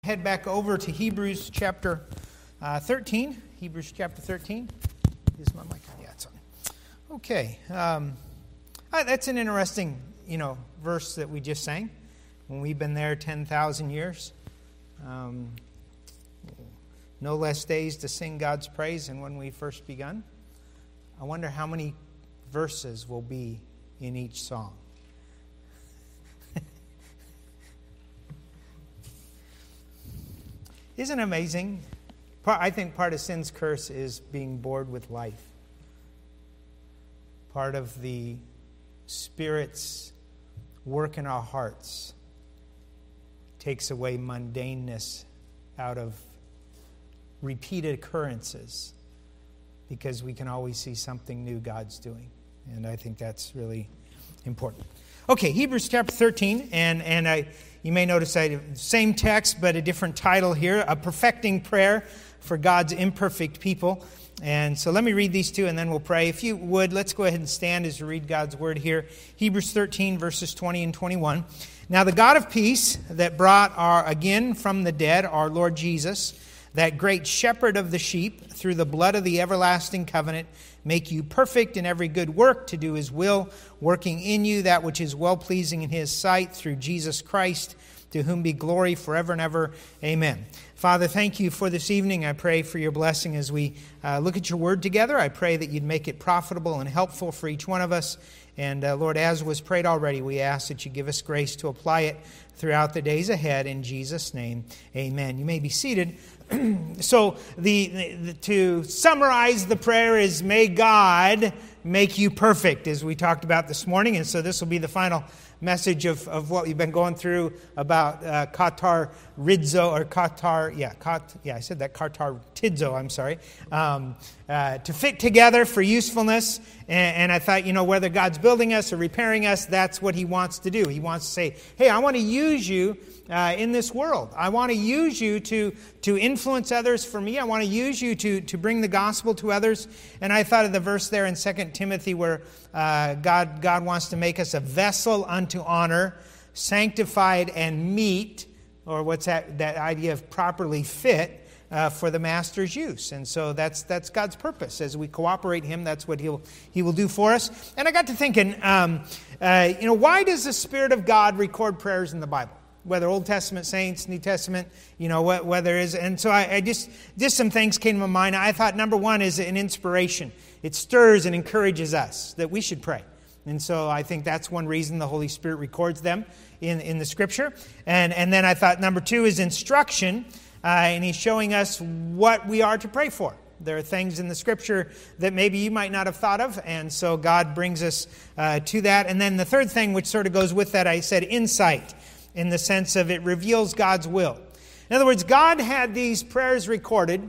Head back over to Hebrews chapter 13. Hebrews chapter 13. Is my mic on? Yeah, it's on. Okay. That's an interesting, verse that we just sang. When we've been there 10,000 years. No less days to sing God's praise than when we first begun. I wonder how many verses will be in each song. Isn't it amazing? I think part of sin's curse is being bored with life. Part of the Spirit's work in our hearts takes away mundaneness out of repeated occurrences because we can always see something new God's doing. And I think that's really important. Okay, Hebrews chapter 13, and you may notice I have the same text but a different title here, a perfecting prayer for God's imperfect people. And so let me read these two and then we'll pray. If you would, let's go ahead and stand as we read God's word here. Hebrews 13, verses 20 and 21. Now the God of peace that brought again from the dead our Lord Jesus, that great shepherd of the sheep, through the blood of the everlasting covenant, make you perfect in every good work to do His will, working in you that which is well-pleasing in His sight, through Jesus Christ, to whom be glory forever and ever. Amen. Father, thank you for this evening. I pray for your blessing as we look at your word together. I pray that you'd make it profitable and helpful for each one of us. And Lord, as was prayed already, we ask that you give us grace to apply it throughout the days ahead. In Jesus' name, amen. You may be seated. So to summarize the prayer is, may God make you perfect, as we talked about this morning. And so this will be the final message of what we've been going through about katar ridzo, or katar, I said that, katar tidzo, I'm sorry, to fit together for usefulness. And I thought, whether God's building us or repairing us, that's what He wants to do. He wants to say, hey, I want to use you in this world. I want to use you to influence others for me. I want to use you to bring the gospel to others. And I thought of the verse there in 2 Timothy where God wants to make us a vessel unto honor, sanctified and meet, or what's that idea of properly fit, for the master's use. And so that's God's purpose. As we cooperate Him, that's what He will do for us. And I got to thinking, why does the Spirit of God record prayers in the Bible? Whether Old Testament saints, New Testament, whether is. And so I just some things came to my mind. I thought number one is an inspiration. It stirs and encourages us that we should pray. And so I think that's one reason the Holy Spirit records them in the Scripture. And then I thought number two is instruction. And He's showing us what we are to pray for. There are things in the Scripture that maybe you might not have thought of. And so God brings us to that. And then the third thing, which sort of goes with that, I said insight, in the sense of it reveals God's will. In other words, God had these prayers recorded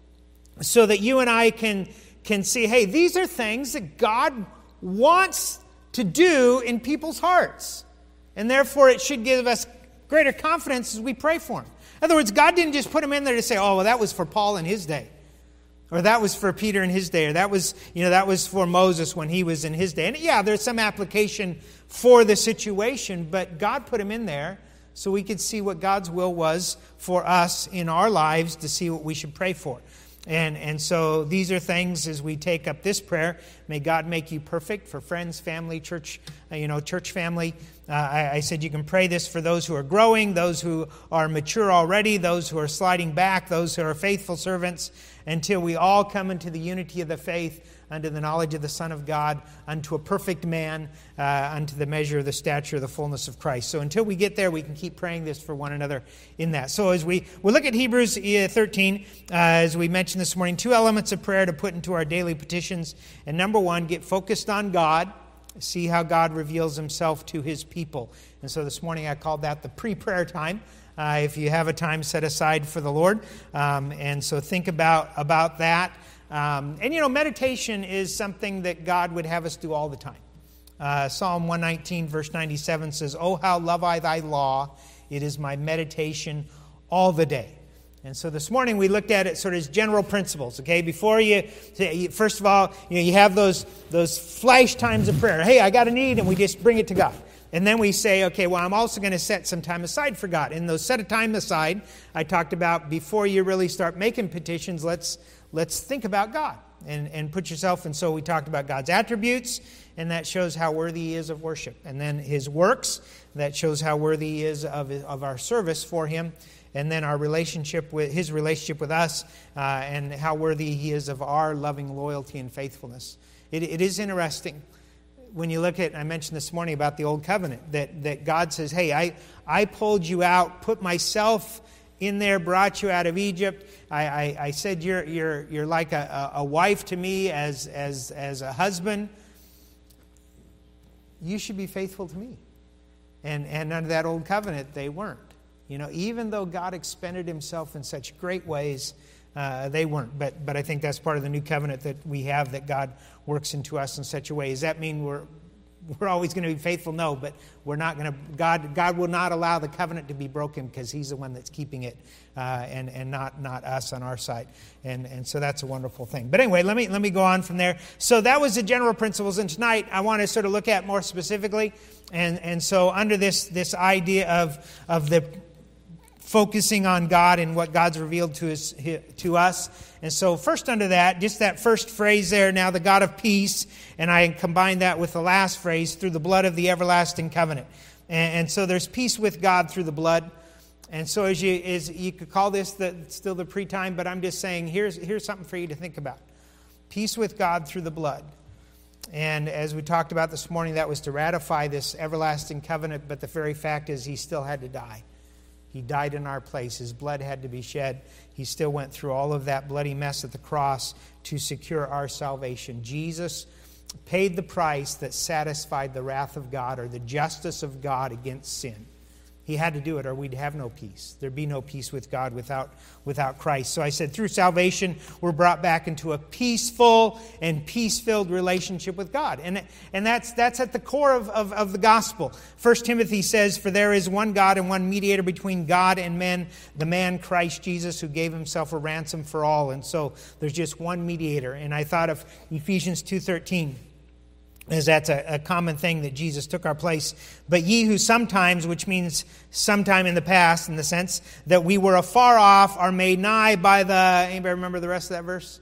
so that you and I can see, hey, these are things that God wants to do in people's hearts. And therefore, it should give us greater confidence as we pray for them. In other words, God didn't just put them in there to say, oh, well, that was for Paul in his day. Or that was for Peter in his day. Or that was for Moses when he was in his day. And yeah, there's some application for the situation, but God put them in there so we could see what God's will was for us in our lives, to see what we should pray for. And so these are things as we take up this prayer. May God make you perfect for friends, family, church, church family. I said you can pray this for those who are growing, those who are mature already, those who are sliding back, those who are faithful servants, until we all come into the unity of the faith, unto the knowledge of the Son of God, unto a perfect man, unto the measure of the stature of the fullness of Christ. So until we get there, we can keep praying this for one another in that. So as we look at Hebrews 13, as we mentioned this morning, two elements of prayer to put into our daily petitions. And number one, get focused on God. See how God reveals Himself to His people. And so this morning I called that the pre-prayer time. If you have a time set aside for the Lord. And so think about that. And meditation is something that God would have us do all the time. Psalm 119, verse 97 says, "Oh, how love I thy law. It is my meditation all the day." And so this morning we looked at it sort of as general principles, okay? Before first of all, you have those flash times of prayer. Hey, I got a need, and we just bring it to God. And then we say, okay, well, I'm also going to set some time aside for God. And those set of time aside, I talked about before you really start making petitions, let's think about God and put yourself. And so we talked about God's attributes, and that shows how worthy He is of worship. And then His works, that shows how worthy He is of our service for Him. And then our relationship with His relationship with us, and how worthy He is of our loving loyalty and faithfulness. It is interesting when you look at, I mentioned this morning about the Old Covenant, that God says, hey, I pulled you out, put myself in there, brought you out of Egypt. I said you're like a wife to me as a husband. You should be faithful to me. And under that Old Covenant, they weren't. Even though God expended Himself in such great ways, they weren't. But I think that's part of the new covenant that we have, that God works into us in such a way. Does that mean we're always going to be faithful? No, but we're not going to. God will not allow the covenant to be broken, because He's the one that's keeping it, and not us on our side. And so that's a wonderful thing. But anyway, let me go on from there. So that was the general principles, and tonight I want to sort of look at more specifically. And so under this idea of the focusing on God and what God's revealed to us. And so first under that, just that first phrase there, now the God of peace, and I combine that with the last phrase, through the blood of the everlasting covenant. And so there's peace with God through the blood. And so as you could call this still the pre-time, but I'm just saying here's something for you to think about. Peace with God through the blood. And as we talked about this morning, that was to ratify this everlasting covenant, but the very fact is He still had to die. He died in our place. His blood had to be shed. He still went through all of that bloody mess at the cross to secure our salvation. Jesus paid the price that satisfied the wrath of God, or the justice of God against sin. He had to do it, or we'd have no peace. There'd be no peace with God without Christ. So I said, through salvation, we're brought back into a peaceful and peace-filled relationship with God. And that's at the core of the gospel. 1 Timothy says, for there is one God and one mediator between God and men, the man Christ Jesus, who gave Himself a ransom for all. And so there's just one mediator. And I thought of Ephesians 2:13. As that's a common thing, that Jesus took our place. But ye who sometimes, which means sometime in the past, in the sense that we were afar off, are made nigh by anybody remember the rest of that verse?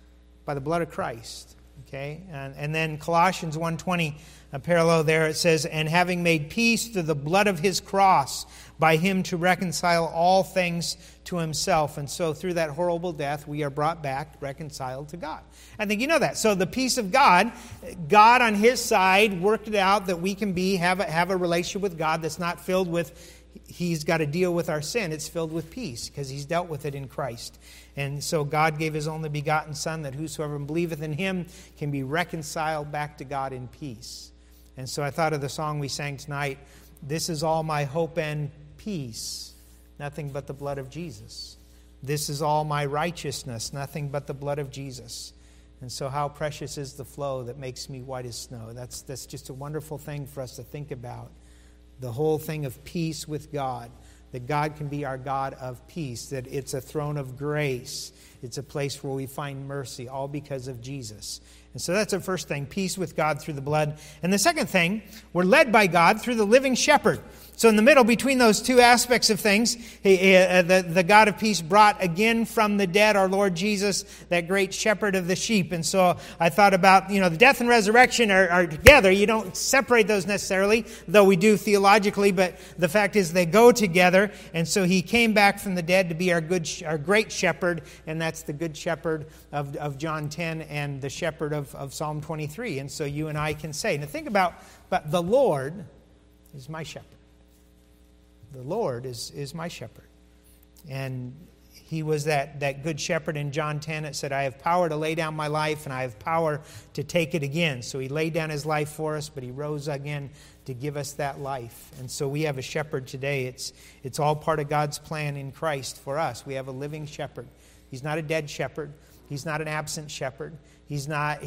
By the blood of Christ. Okay? And then Colossians 1:20, a parallel there, it says, and having made peace through the blood of His cross, by Him to reconcile all things to Himself. And so through that horrible death, we are brought back, reconciled to God. I think you know that. So the peace of God, God on His side worked it out that we can have a relationship with God that's not filled with, He's got to deal with our sin. It's filled with peace because He's dealt with it in Christ. And so God gave His only begotten Son, that whosoever believeth in Him can be reconciled back to God in peace. And so I thought of the song we sang tonight, this is all my hope and peace, nothing but the blood of Jesus. This is all my righteousness, nothing but the blood of Jesus. And so how precious is the flow that makes me white as snow. That's just a wonderful thing for us to think about. The whole thing of peace with God, that God can be our God of peace, that it's a throne of grace. It's a place where we find mercy, all because of Jesus. And so that's the first thing, peace with God through the blood. And the second thing, we're led by God through the living shepherd. So in the middle, between those two aspects of things, the God of peace brought again from the dead our Lord Jesus, that great shepherd of the sheep. And so I thought about, the death and resurrection are together. You don't separate those necessarily, though we do theologically, but the fact is they go together. And so He came back from the dead to be our great shepherd, and that's the good shepherd of John 10 and the shepherd of Psalm 23. And so you and I can say, now think about, but the Lord is my shepherd. The Lord is my shepherd. And He was that good shepherd in John 10. It said, I have power to lay down my life, and I have power to take it again. So He laid down His life for us, but He rose again to give us that life. And so we have a shepherd today. It's all part of God's plan in Christ for us. We have a living shepherd. He's not a dead shepherd. He's not an absent shepherd. He's not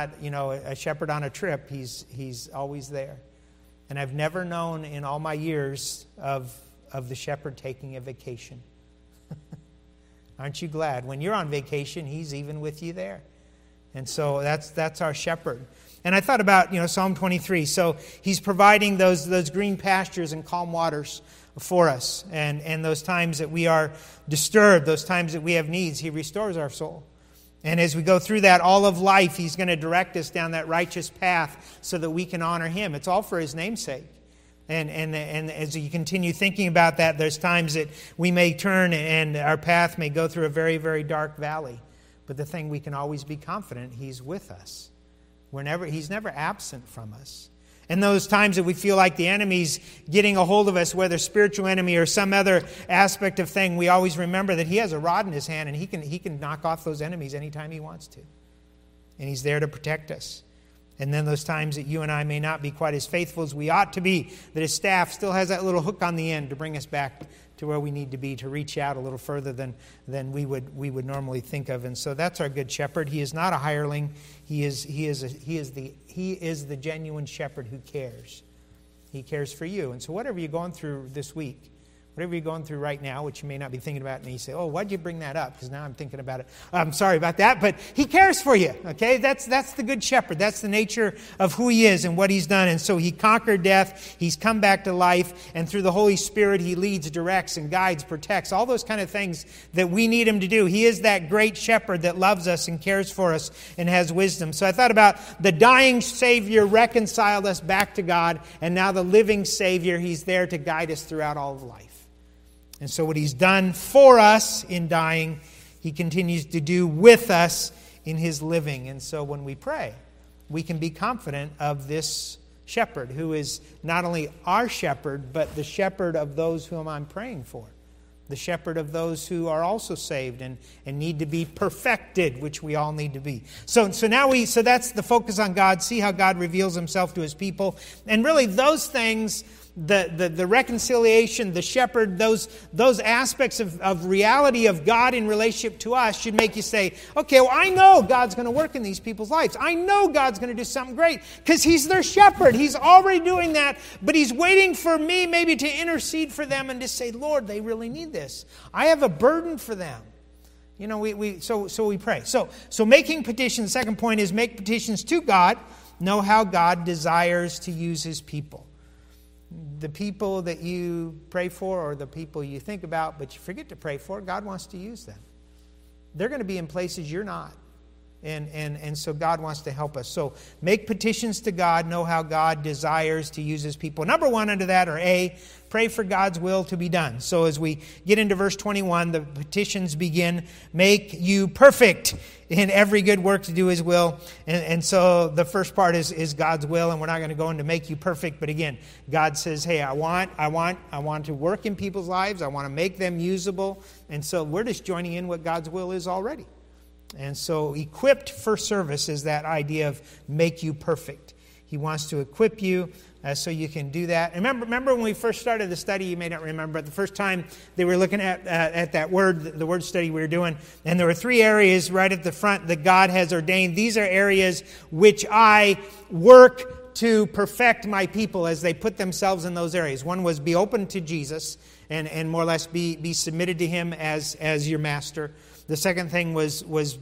a shepherd on a trip. He's always there. And I've never known in all my years of the shepherd taking a vacation. Aren't you glad? When you're on vacation, He's even with you there. And so that's our shepherd. And I thought about, Psalm 23. So he's providing those green pastures and calm waters for us. And those times that we are disturbed, those times that we have needs, he restores our soul. And as we go through that, all of life, he's going to direct us down that righteous path so that we can honor him. It's all for his name's sake. And as you continue thinking about that, there's times that we may turn and our path may go through a very, very dark valley. But the thing we can always be confident, he's with us. He's never absent from us. And those times that we feel like the enemy's getting a hold of us, whether spiritual enemy or some other aspect of thing, we always remember that he has a rod in his hand and he can knock off those enemies anytime he wants to. And he's there to protect us. And then those times that you and I may not be quite as faithful as we ought to be, that his staff still has that little hook on the end to bring us back to where we need to be, to reach out a little further than we would normally think of. And so that's our good shepherd. He is not a hireling. He is the genuine shepherd who cares. He cares for you. And so whatever you're going through this week, whatever you're going through right now, which you may not be thinking about, and you say, oh, why'd you bring that up? Because now I'm thinking about it. I'm sorry about that, but he cares for you, okay? That's the good shepherd. That's the nature of who he is and what he's done. And so he conquered death. He's come back to life. And through the Holy Spirit, he leads, directs, and guides, protects, all those kind of things that we need him to do. He is that great shepherd that loves us and cares for us and has wisdom. So I thought about the dying Savior reconciled us back to God, and now the living Savior, he's there to guide us throughout all of life. And so what he's done for us in dying, he continues to do with us in his living. And so when we pray, we can be confident of this shepherd who is not only our shepherd, but the shepherd of those whom I'm praying for. The shepherd of those who are also saved and need to be perfected, which we all need to be. So that's the focus on God. See how God reveals himself to his people. And really those things, the reconciliation, the shepherd, those aspects of reality of God in relationship to us should make you say, okay, well, I know God's going to work in these people's lives. I know God's going to do something great because he's their shepherd. He's already doing that, but he's waiting for me maybe to intercede for them and to say, Lord, they really need this. I have a burden for them. So we pray. So making petitions, the second point is make petitions to God. Know how God desires to use his people. The people that you pray for or the people you think about but you forget to pray for, God wants to use them. They're going to be in places you're not. And so God wants to help us. So make petitions to God, know how God desires to use his people. Number one under that, or A, pray for God's will to be done. So as we get into verse 21, the petitions begin, make you perfect in every good work to do his will. And so the first part is God's will, and we're not going to go into make you perfect. But again, God says, hey, I want to work in people's lives. I want to make them usable. And so we're just joining in what God's will is already. And so equipped for service is that idea of make you perfect. He wants to equip you so you can do that. And remember when we first started the study, you may not remember, but the first time they were looking at that word, the word study we were doing, and there were 3 areas right at the front that God has ordained. These are areas which I work to perfect my people as they put themselves in those areas. One was be open to Jesus and more or less be submitted to him as your master. The second thing was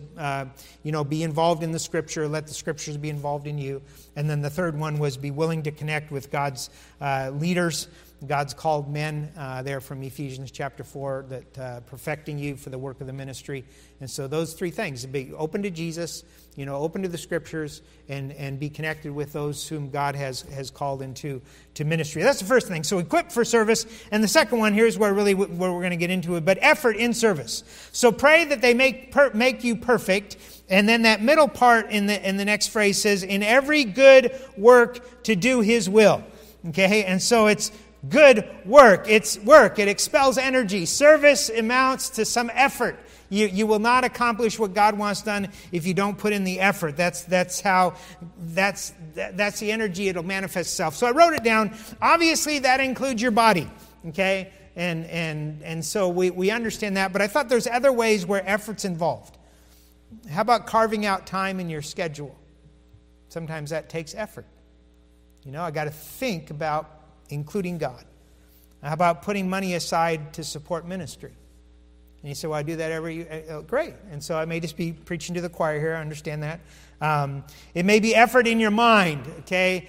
be involved in the Scripture, let the Scriptures be involved in you. And then the third one was be willing to connect with God's leaders, God's called men there from Ephesians chapter 4, that perfecting you for the work of the ministry. And so those 3 things, be open to Jesus, open to the Scriptures, and be connected with those whom God has called into ministry. That's the first thing. So equipped for service. And the second one, here's where we're going to get into it, but effort in service. So pray that they make you perfect. And then that middle part in the next phrase says, in every good work to do his will. Okay, and so it's good work. It's work. It expels energy. Service amounts to some effort. You will not accomplish what God wants done if you don't put in the effort. That's the energy it'll manifest itself. So I wrote it down. Obviously, that includes your body. Okay, and so we understand that. But I thought there's other ways where effort's involved. How about carving out time in your schedule? Sometimes that takes effort. I got to think about including God. How about putting money aside to support ministry? And you say, well, I do that every... great. And so I may just be preaching to the choir here. I understand that. It may be effort in your mind, okay?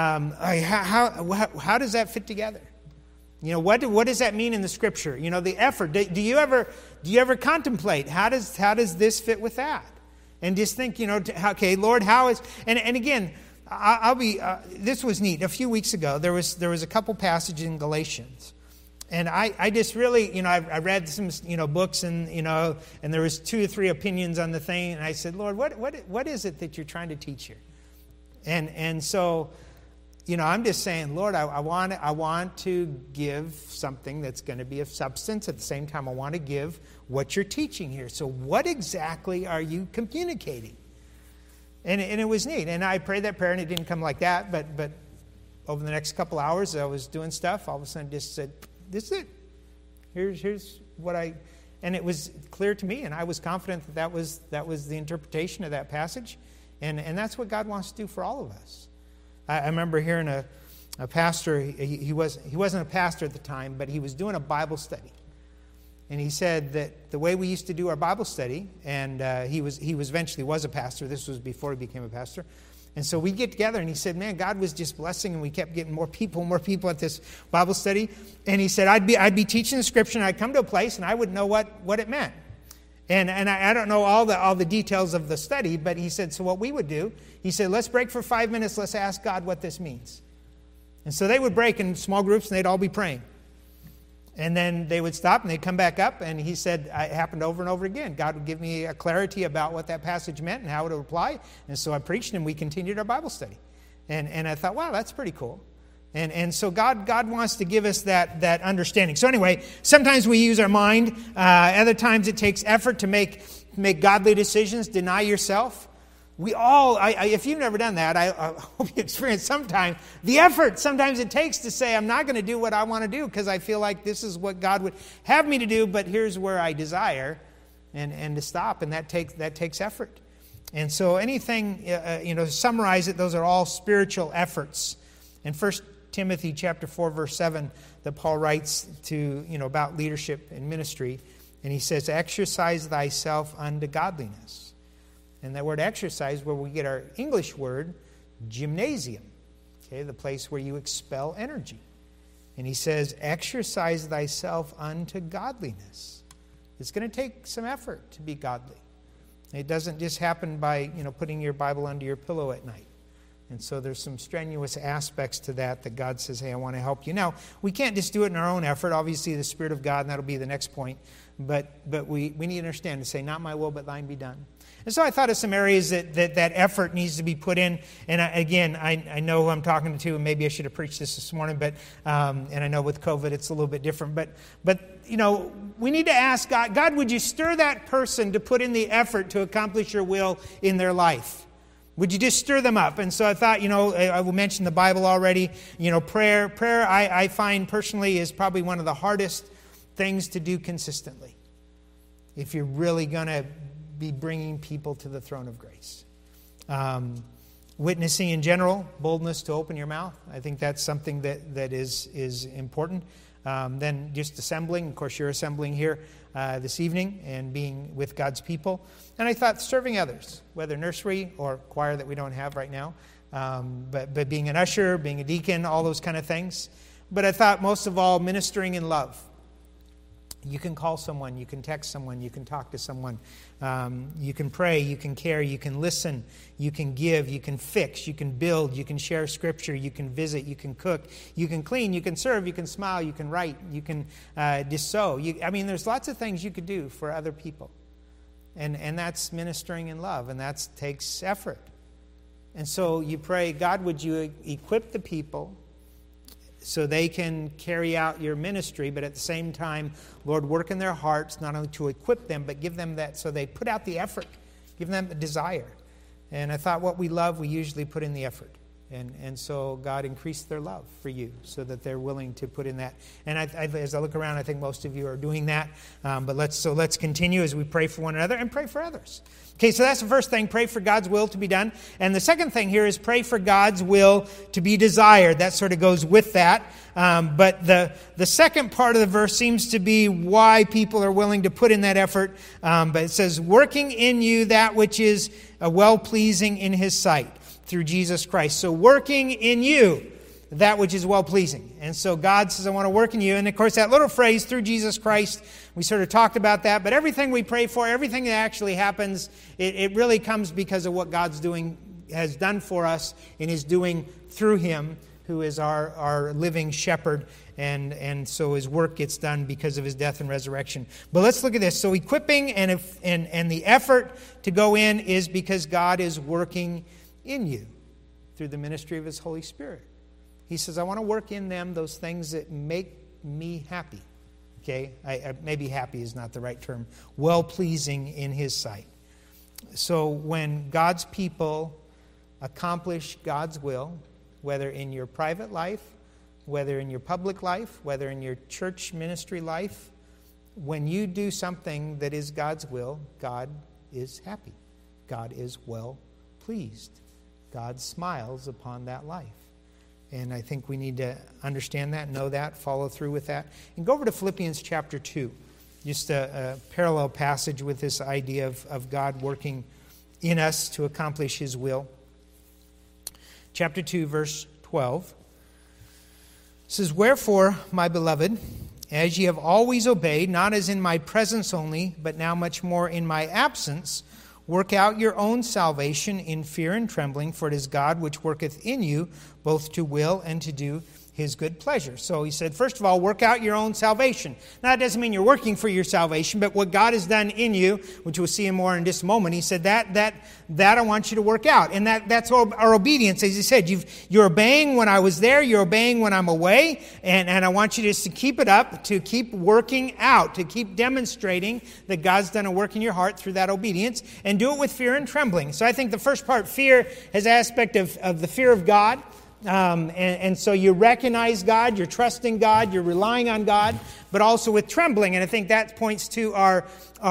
How does that fit together? What does that mean in the Scripture? The effort. Do you ever contemplate how does this fit with that? And just think, okay, Lord, how is... And again, I'll be... this was neat. A few weeks ago, there was a couple passages in Galatians. And I just really, I read some, books and there was 2 or 3 opinions on the thing. And I said, Lord, what is it that you're trying to teach here? And so, I'm just saying, Lord, I want to give something that's going to be of substance. At the same time, I want to give what you're teaching here. So what exactly are you communicating? And it was neat. And I prayed that prayer, and it didn't come like that. But over the next couple hours, I was doing stuff. All of a sudden, just said, this is it. Here's what I... And it was clear to me, and I was confident that was the interpretation of that passage. And that's what God wants to do for all of us. I remember hearing a pastor, he wasn't a pastor at the time, but he was doing a Bible study. And he said that the way we used to do our Bible study, and he eventually was a pastor. This was before he became a pastor. And so we'd get together, and he said, man, God was just blessing, and we kept getting more people at this Bible study. And he said, I'd be teaching the Scripture, and I'd come to a place, and I would know what it meant. And I don't know all the details of the study, but he said, so what we would do, he said, let's break for 5 minutes, let's ask God what this means. And so they would break in small groups, and they'd all be praying. And then they would stop, and they'd come back up, and he said, it happened over and over again. God would give me a clarity about what that passage meant and how it would apply. And so I preached, and we continued our Bible study. And I thought, wow, that's pretty cool. And so God wants to give us that understanding. So anyway, sometimes we use our mind. Other times it takes effort to make godly decisions, deny yourself. We all, if you've never done that, I hope you experience sometime the effort sometimes it takes to say, I'm not going to do what I want to do because I feel like this is what God would have me to do, but here's where I desire, and to stop, and that takes effort. And so anything, to summarize it, those are all spiritual efforts. In 1 Timothy chapter 4, verse 7, that Paul writes to, about leadership and ministry, and he says, exercise thyself unto godliness. And that word exercise, where we get our English word, gymnasium, okay, the place where you expel energy. And he says, exercise thyself unto godliness. It's going to take some effort to be godly. It doesn't just happen by, putting your Bible under your pillow at night. And so there's some strenuous aspects to that God says, hey, I want to help you. Now, we can't just do it in our own effort. Obviously, the Spirit of God, and that'll be the next point. But we need to understand to say, not my will, but thine be done. And so I thought of some areas that effort needs to be put in. And I know who I'm talking to, and maybe I should have preached this morning, but and I know with COVID it's a little bit different. But we need to ask God, would you stir that person to put in the effort to accomplish your will in their life? Would you just stir them up? And so I thought, I will mention the Bible already. Prayer I find personally is probably one of the hardest things to do consistently if you're really going to be bringing people to the throne of grace. Witnessing in general, boldness to open your mouth. I think that's something that is important. Then just assembling. Of course, you're assembling here this evening and being with God's people. And I thought serving others, whether nursery or choir that we don't have right now, but being an usher, being a deacon, all those kind of things. But I thought most of all, ministering in love. You can call someone, you can text someone, you can talk to someone, you can pray, you can care, you can listen, you can give, you can fix, you can build, you can share Scripture, you can visit, you can cook, you can clean, you can serve, you can smile, you can write, you can just sew. There's lots of things you could do for other people. And that's ministering in love, and that takes effort. And so you pray, God, would you equip the people so they can carry out your ministry, but at the same time, Lord, work in their hearts, not only to equip them, but give them that so they put out the effort, give them the desire. And I thought what we love, we usually put in the effort. And so God increased their love for you so that they're willing to put in that. And as I look around, I think most of you are doing that. But let's continue as we pray for one another and pray for others. Okay, so that's the first thing. Pray for God's will to be done. And the second thing here is pray for God's will to be desired. That sort of goes with that. But the second part of the verse seems to be why people are willing to put in that effort. But it says, working in you that which is well-pleasing in His sight through Jesus Christ. So working in you that which is well-pleasing. And so God says, I want to work in you. And of course, that little phrase, through Jesus Christ, we sort of talked about that. But everything we pray for, everything that actually happens, it really comes because of what God's has done for us and is doing through Him, who is our living shepherd. And so His work gets done because of His death and resurrection. But let's look at this. So equipping and the effort to go in is because God is working in you through the ministry of His Holy Spirit. He says, I want to work in them those things that make me happy. Okay? Maybe happy is not the right term. Well-pleasing in His sight. So when God's people accomplish God's will, whether in your private life, whether in your public life, whether in your church ministry life, when you do something that is God's will, God is happy. God is well pleased. God smiles upon that life. And I think we need to understand that, know that, follow through with that. And go over to Philippians chapter 2. Just a parallel passage with this idea of God working in us to accomplish His will. Chapter 2, verse 12. It says, wherefore, my beloved, as ye have always obeyed, not as in my presence only, but now much more in my absence, work out your own salvation in fear and trembling, for it is God which worketh in you, both to will and to do His good pleasure. So he said, first of all, work out your own salvation. Now, that doesn't mean you're working for your salvation, but what God has done in you, which we'll see more in just a moment, He said that I want you to work out. And that's our obedience. As He said, you're obeying when I was there, you're obeying when I'm away, and I want you just to keep it up, to keep working out, to keep demonstrating that God's done a work in your heart through that obedience, and do it with fear and trembling. So I think the first part, fear, has an aspect of the fear of God. And so you recognize God, you're trusting God, you're relying on God, but also with trembling. And I think that points to our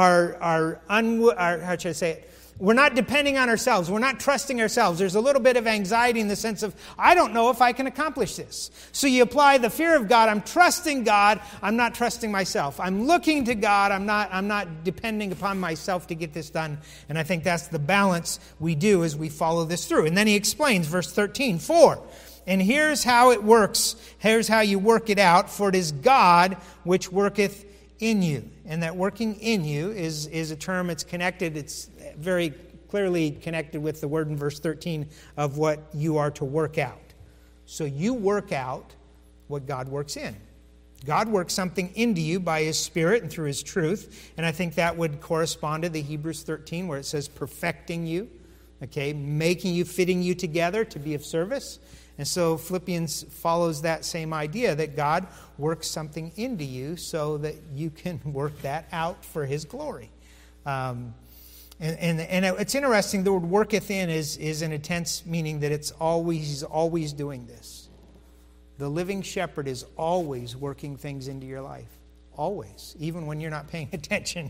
how should I say it? We're not depending on ourselves. We're not trusting ourselves. There's a little bit of anxiety in the sense of, I don't know if I can accomplish this. So you apply the fear of God. I'm trusting God. I'm not trusting myself. I'm looking to God. I'm not depending upon myself to get this done. And I think that's the balance we do as we follow this through. And then he explains, verse 13, and here's how it works. Here's how you work it out. For it is God which worketh in you. And that working in you is a term, it's connected, it's very clearly connected with the word in verse 13 of what you are to work out. So you work out what God works in. God works something into you by His Spirit and through His truth. And I think that would correspond to the Hebrews 13 where it says perfecting you, okay, making you, fitting you together to be of service. And so Philippians follows that same idea that God works something into you so that you can work that out for His glory. And it's interesting, the word worketh in is in a tense meaning that He's always doing this. The living shepherd is always working things into your life. Always. Even when you're not paying attention.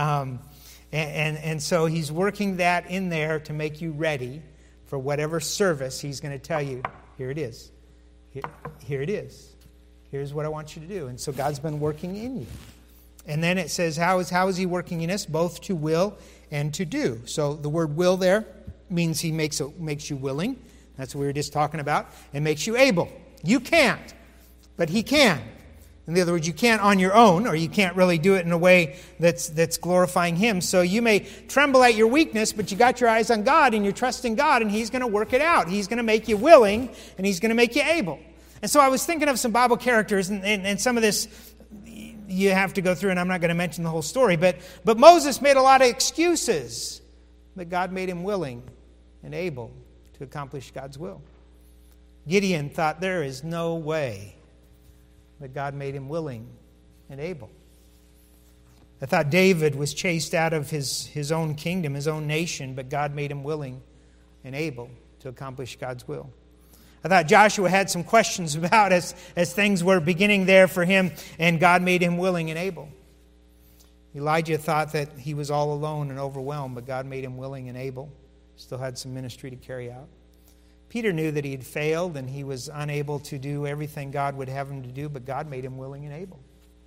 And so He's working that in there to make you ready for whatever service He's going to tell you. Here it is. Here it is. Here's what I want you to do. And so God's been working in you. And then it says, how is He working in us? Both to will and to do. So the word will there means He makes you willing. That's what we were just talking about. And makes you able. You can't, but He can. In other words, you can't on your own, or you can't really do it in a way that's glorifying Him. So you may tremble at your weakness, but you got your eyes on God, and you're trusting God, and He's going to work it out. He's going to make you willing, and He's going to make you able. And so I was thinking of some Bible characters, and some of this you have to go through, and I'm not going to mention the whole story, but Moses made a lot of excuses, but God made him willing and able to accomplish God's will. Gideon thought there is no way, but God made him willing and able. I thought David was chased out of his own kingdom, his own nation, but God made him willing and able to accomplish God's will. I thought Joshua had some questions about as things were beginning there for him, and God made him willing and able. Elijah thought that he was all alone and overwhelmed, but God made him willing and able. Still had some ministry to carry out. Peter knew that he had failed and he was unable to do everything God would have him to do, but God made him willing and able.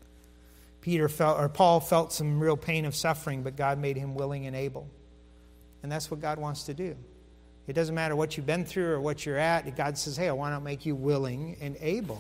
Paul felt some real pain of suffering, but God made him willing and able. And that's what God wants to do. It doesn't matter what you've been through or what you're at. God says, hey, I want to make you willing and able.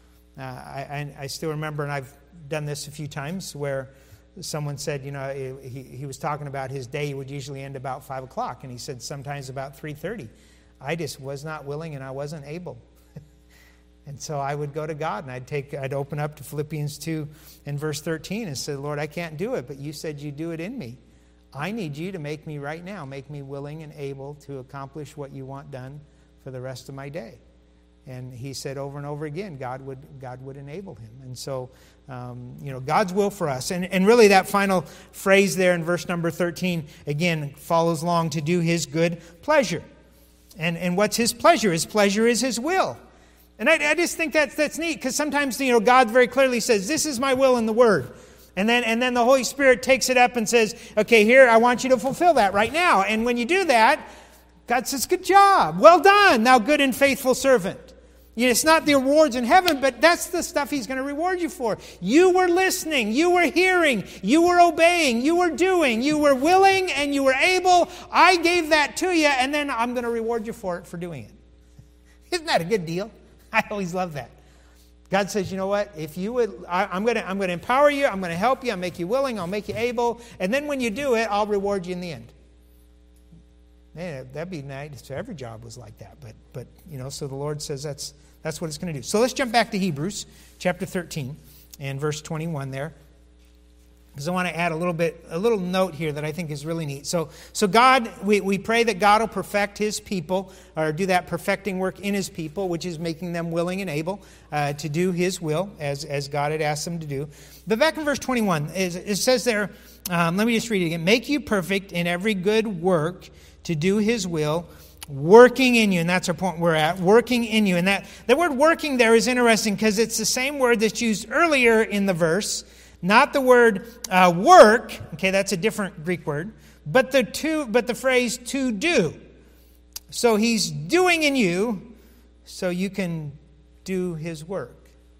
I still remember, and I've done this a few times, where someone said, he was talking about his day would usually end about 5 o'clock, and he said sometimes about 3:30. I just was not willing and I wasn't able. And so I would go to God and I'd open up to Philippians 2 and verse 13 and say, Lord, I can't do it, but you said you'd do it in me. I need you to make me right now, make me willing and able to accomplish what you want done for the rest of my day. And he said over and over again, God would enable him. And so, God's will for us. And really that final phrase there in verse number 13, again, follows along to do his good pleasure. And what's his pleasure? His pleasure is his will. And I just think that's neat, because sometimes, God very clearly says, this is my will in the Word. And then the Holy Spirit takes it up and says, okay, here, I want you to fulfill that right now. And when you do that, God says, good job. Well done, thou good and faithful servant. It's not the rewards in heaven, but that's the stuff he's going to reward you for. You were listening, you were hearing, you were obeying, you were doing, you were willing, and you were able. I gave that to you, and then I'm going to reward you for it for doing it. Isn't that a good deal? I always love that. God says, you know what? If you would, I'm going to empower you. I'm going to help you. I'll make you willing. I'll make you able. And then when you do it, I'll reward you in the end. Man, that'd be nice if every job was like that. But so the Lord says that's what it's going to do. So let's jump back to Hebrews chapter 13 and verse 21 there, because I want to add a little note here that I think is really neat. So God, we pray that God will perfect his people, or do that perfecting work in his people, which is making them willing and able to do his will as God had asked them to do. But back in verse 21, it says there, let me just read it again. Make you perfect in every good work to do his will, working in you. And that's our point we're at, working in you. And the word working there is interesting, because it's the same word that's used earlier in the verse. Not the word work, okay, that's a different Greek word, but the phrase to do. So he's doing in you so you can do his work.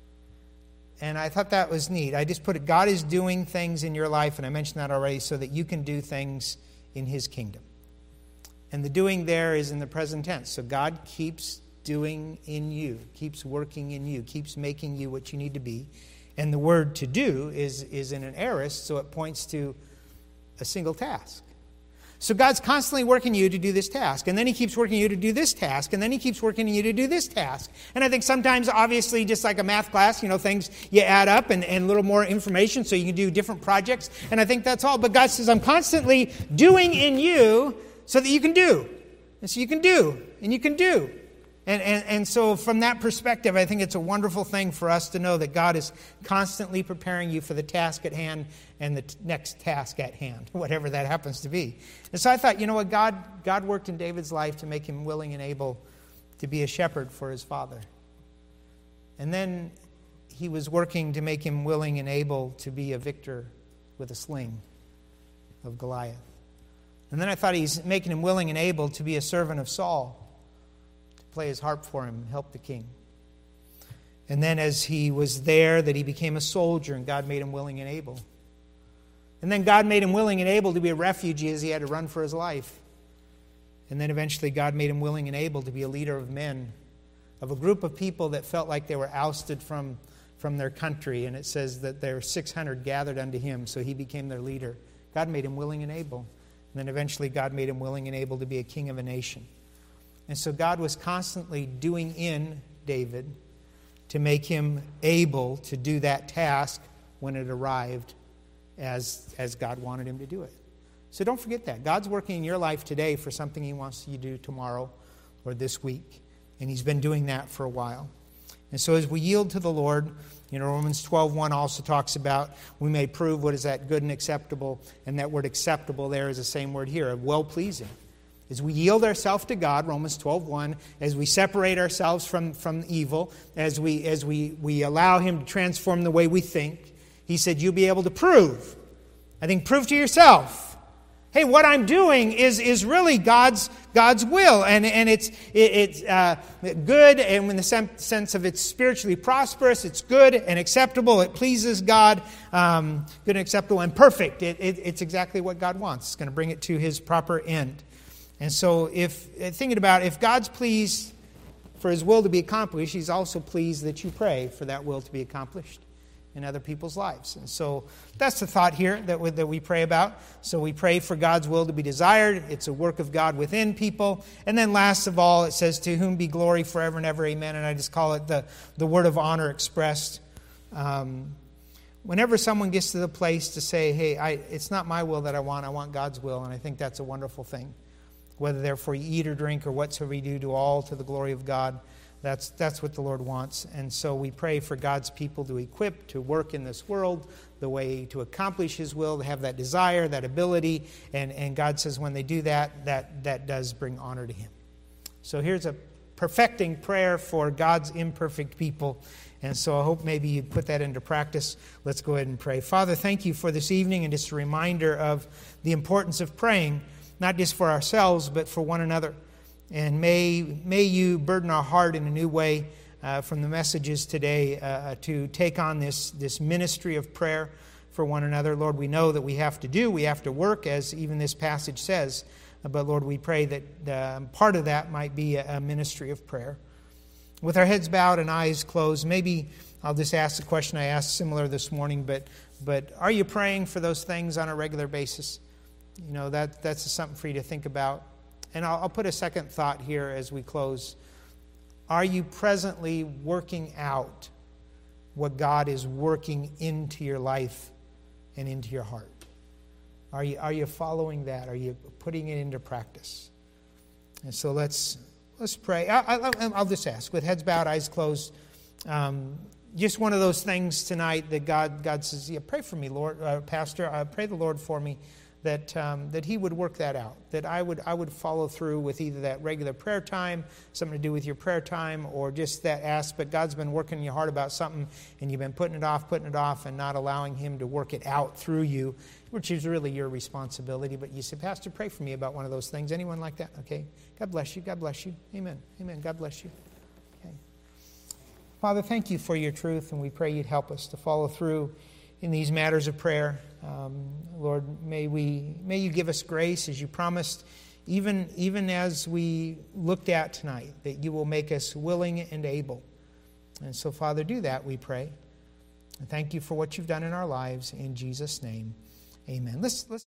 And I thought that was neat. I just put it, God is doing things in your life, and I mentioned that already, so that you can do things in his kingdom. And the doing there is in the present tense. So God keeps doing in you, keeps working in you, keeps making you what you need to be. And the word to do is in an aorist, so it points to a single task. So God's constantly working you to do this task. And then he keeps working you to do this task. And then he keeps working you to do this task. And I think sometimes, obviously, just like a math class, things you add up and a little more information so you can do different projects. And I think that's all. But God says, I'm constantly doing in you so that you can do. And so you can do. And you can do. And so from that perspective, I think it's a wonderful thing for us to know that God is constantly preparing you for the task at hand and the next task at hand, whatever that happens to be. And so I thought, what? God worked in David's life to make him willing and able to be a shepherd for his father. And then he was working to make him willing and able to be a victor with a sling of Goliath. And then I thought he's making him willing and able to be a servant of Saul, play his harp for him and help the king. And then as he was there, that he became a soldier, and God made him willing and able. And then God made him willing and able to be a refugee as he had to run for his life. And then eventually God made him willing and able to be a leader of men, of a group of people that felt like they were ousted from their country. And it says that there were 600 gathered unto him, so he became their leader. God made him willing and able. And then eventually God made him willing and able to be a king of a nation. And so God was constantly doing in David to make him able to do that task when it arrived as God wanted him to do it. So don't forget that. God's working in your life today for something he wants you to do tomorrow or this week. And he's been doing that for a while. And so as we yield to the Lord, Romans 12:1 also talks about we may prove what is that good and acceptable. And that word acceptable there is the same word here, of well-pleasing. As we yield ourselves to God, Romans 12:1, as we separate ourselves from evil, as we allow Him to transform the way we think, He said, you'll be able to prove. I think prove to yourself. Hey, what I'm doing is really God's will, and it's good, and in the sense of it's spiritually prosperous, it's good and acceptable, it pleases God, good and acceptable and perfect. It's exactly what God wants. It's going to bring it to His proper end. And so, thinking about if God's pleased for His will to be accomplished, He's also pleased that you pray for that will to be accomplished in other people's lives. And so that's the thought here that we pray about. So we pray for God's will to be desired. It's a work of God within people. And then last of all, it says, to whom be glory forever and ever, amen. And I just call it the word of honor expressed. Whenever someone gets to the place to say, hey, it's not my will that I want God's will. And I think that's a wonderful thing. Whether therefore you eat or drink or whatsoever you do all to the glory of God. That's what the Lord wants. And so we pray for God's people to equip, to work in this world, the way to accomplish His will, to have that desire, that ability. And God says when they do that does bring honor to Him. So here's a perfecting prayer for God's imperfect people. And so I hope maybe you put that into practice. Let's go ahead and pray. Father, thank you for this evening and just a reminder of the importance of praying, not just for ourselves, but for one another. And may you burden our heart in a new way from the messages today to take on this ministry of prayer for one another. Lord, we know that we have to work, as even this passage says. But Lord, we pray that part of that might be a ministry of prayer. With our heads bowed and eyes closed, maybe I'll just ask the question I asked similar this morning, but are you praying for those things on a regular basis? You know, that's something for you to think about. And I'll put a second thought here as we close. Are you presently working out what God is working into your life and into your heart? Are you following that? Are you putting it into practice? And so let's pray. I'll just ask, with heads bowed, eyes closed. Just one of those things tonight that God says, yeah, pray for me, Lord, Pastor. Pray the Lord for me. That He would work that out, that I would follow through with either that regular prayer time, something to do with your prayer time, or just that aspect. God's been working in your heart about something, and you've been putting it off, and not allowing Him to work it out through you, which is really your responsibility. But you say, Pastor, pray for me about one of those things. Anyone like that? Okay. God bless you. God bless you. Amen. Amen. God bless you. Okay. Father, thank you for your truth, and we pray you'd help us to follow through in these matters of prayer. Lord, may you give us grace as you promised, even as we looked at tonight, that you will make us willing and able. And so, Father, do that, we pray. And thank you for what you've done in our lives. In Jesus' name, amen. Let's